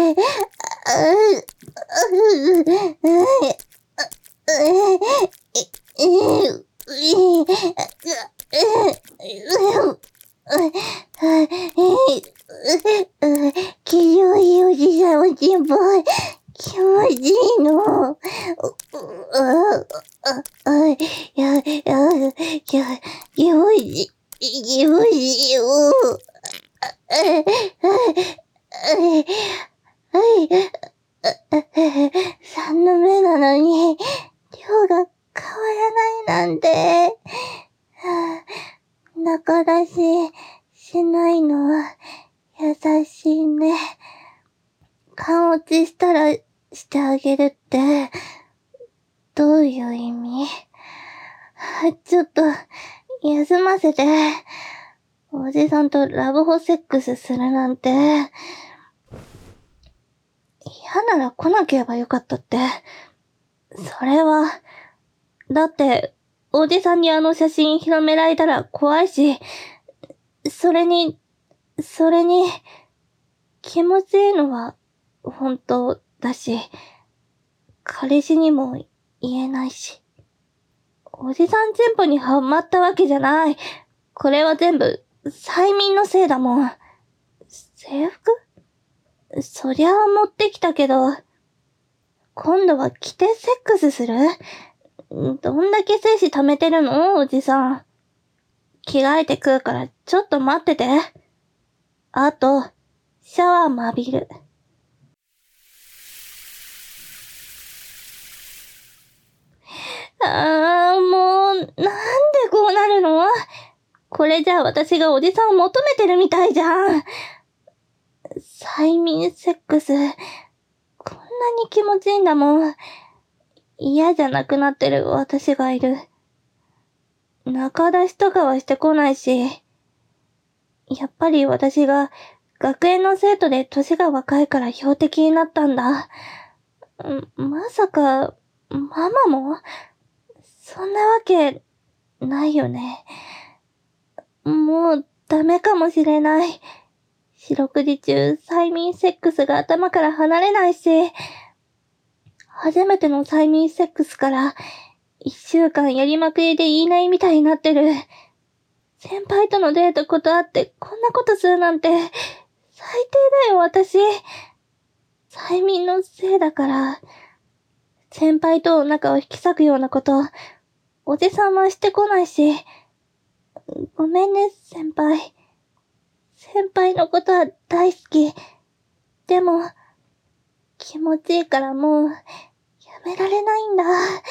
黄色いおじさんは全部気持ちいいの。気持ちいいよ。3の目なのに、量が変わらないなんて。仲出ししないのは優しいね。勘落ちしたらしてあげるって、どういう意味？ちょっと、休ませて。おじさんとラブホセックスするなんて。嫌なら来なければよかったって。それは、だって、おじさんにあの写真広められたら怖いし、それに、気持ちいいのは本当だし、彼氏にも言えないし。おじさんチンポにハマったわけじゃない。これは全部、催眠のせいだもん。制服？そりゃあ持ってきたけど、今度は着てセックスする？どんだけ精子溜めてるの？おじさん。着替えてくるからちょっと待ってて。あと、シャワーも浴びる。もう、なんでこうなるの？これじゃあ私がおじさんを求めてるみたいじゃん。催眠セックス、こんなに気持ちいいんだもん。嫌じゃなくなってる私がいる。仲出しとかはしてこないし、やっぱり私が学園の生徒で年が若いから標的になったんだ。まさか、ママも？そんなわけ、ないよね。もう、ダメかもしれない。四六時中、催眠セックスが頭から離れないし、初めての催眠セックスから、1週間やりまくりで言いないみたいになってる。先輩とのデート断ってこんなことするなんて、最低だよ私。催眠のせいだから、先輩と仲を引き裂くようなこと、おじさんはしてこないし、ごめんね、先輩。先輩のことは大好き。でも、気持ちいいからもう、やめられないんだ。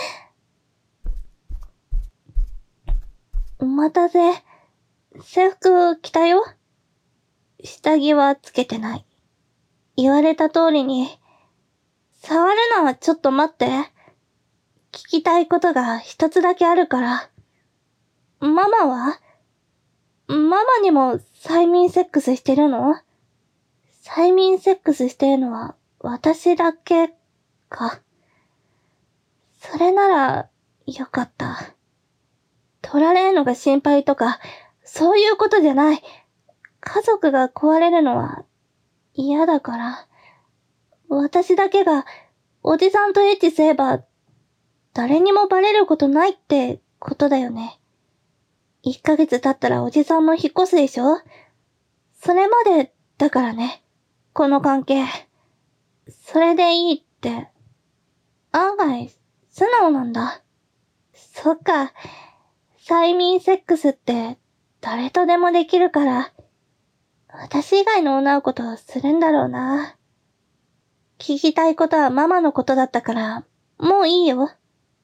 お待たせ。制服着たよ。下着はつけてない。言われた通りに、触るのはちょっと待って。聞きたいことが一つだけあるから。ママは？ママにも催眠セックスしてるの？催眠セックスしてるのは私だけか。それならよかった。取られるのが心配とか、そういうことじゃない。家族が壊れるのは嫌だから。私だけがおじさんとエッチすれば誰にもバレることないってことだよね。1ヶ月経ったらおじさんも引っ越すでしょ？それまでだからね。この関係。それでいいって。案外素直なんだ。そっか。催眠セックスって誰とでもできるから、私以外の女の子とするんだろうな。聞きたいことはママのことだったから、もういいよ。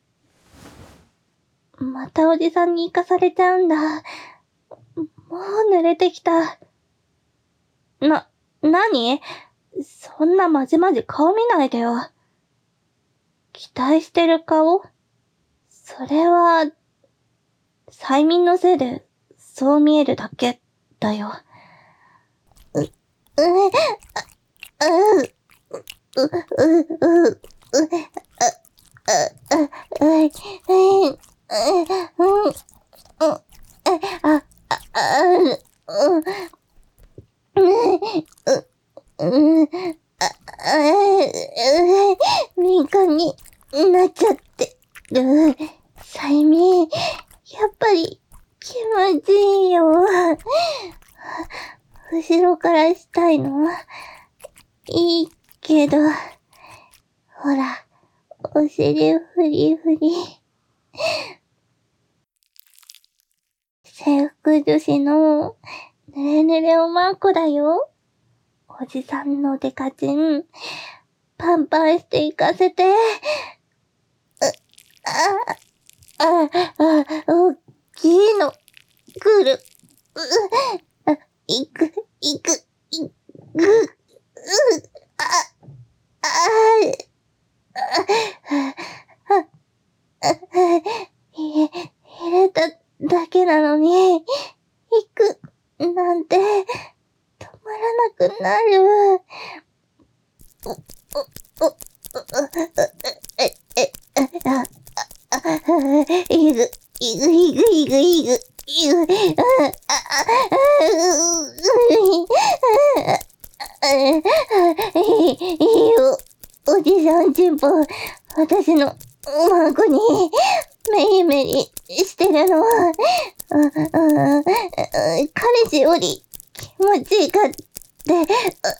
またおじさんに行かされちゃうんだ。もう濡れてきた。なに？そんなまじまじ顔見ないでよ。期待してる顔？それは、催眠のせいで、そう見えるだけ、だよ。 敏感になっちゃってる。催眠、やっぱり気持ちいいよ。後ろからしたいのいいけど、ほら、お尻フリフリ。制服女子のぬれぬれおまんこだよ。おじさんのデカチン、パンパンしていかせて。おっきいの、来る。いく、入れただけなのに、行く、なんて、止まらなくなる。おじさんちんぽ、私の孫にメリメリしてるのは、彼氏より気持ちいいかって、それ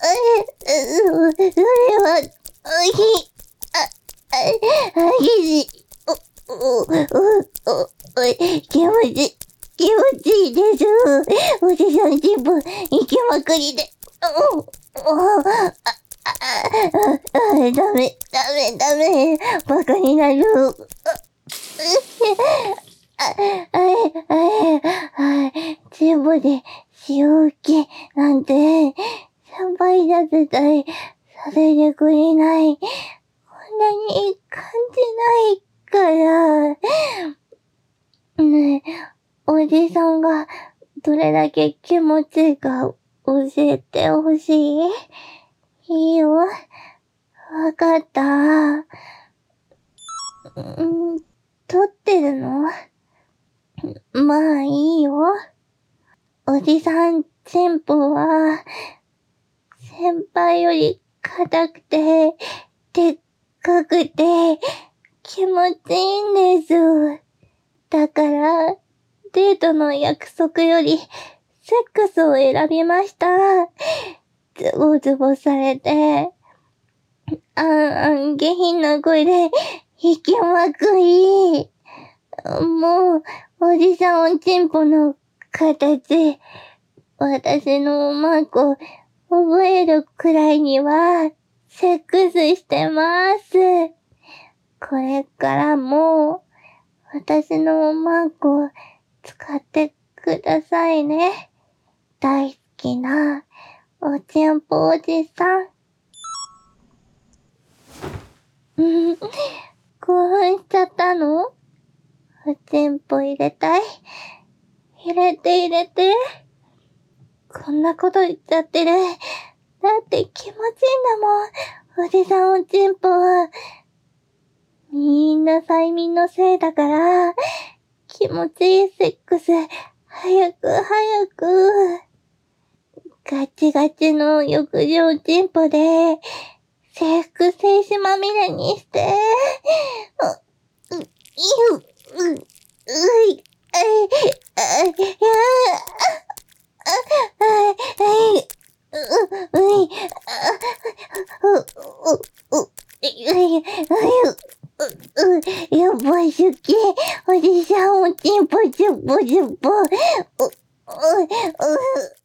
は、気持ちいいです。おじさんちんぽ、行きまくりで。ダメ。バカになる。チンポで塩受けなんて、先輩だ絶対させてくれない。こんなに感じないから。ねえ、おじさんがどれだけ気持ちいいか教えてほしい？いいよ。わかった。撮ってるの？まあいいよ。おじさんチンポは、先輩より硬くて、でっかくて、気持ちいいんです。だから、デートの約束より、セックスを選びました。ズボズボされて、下品な声で、引きまくり。もう、おじさんおちんぽの形、私のおまんこ、覚えるくらいには、セックスしてます。これからも、私のおまんこ、使ってくださいね。大好きな、おちんぽおじさん。興奮しちゃったの？おちんぽ入れたい？入れて。こんなこと言っちゃってる。だって気持ちいいんだもん。おじさんおちんぽは。みんな催眠のせいだから、気持ちいいセックス、早く。ガチガチの浴場チンポで、制服精子まみれにして、やばい好き。おじさんおちんぽチュッポ。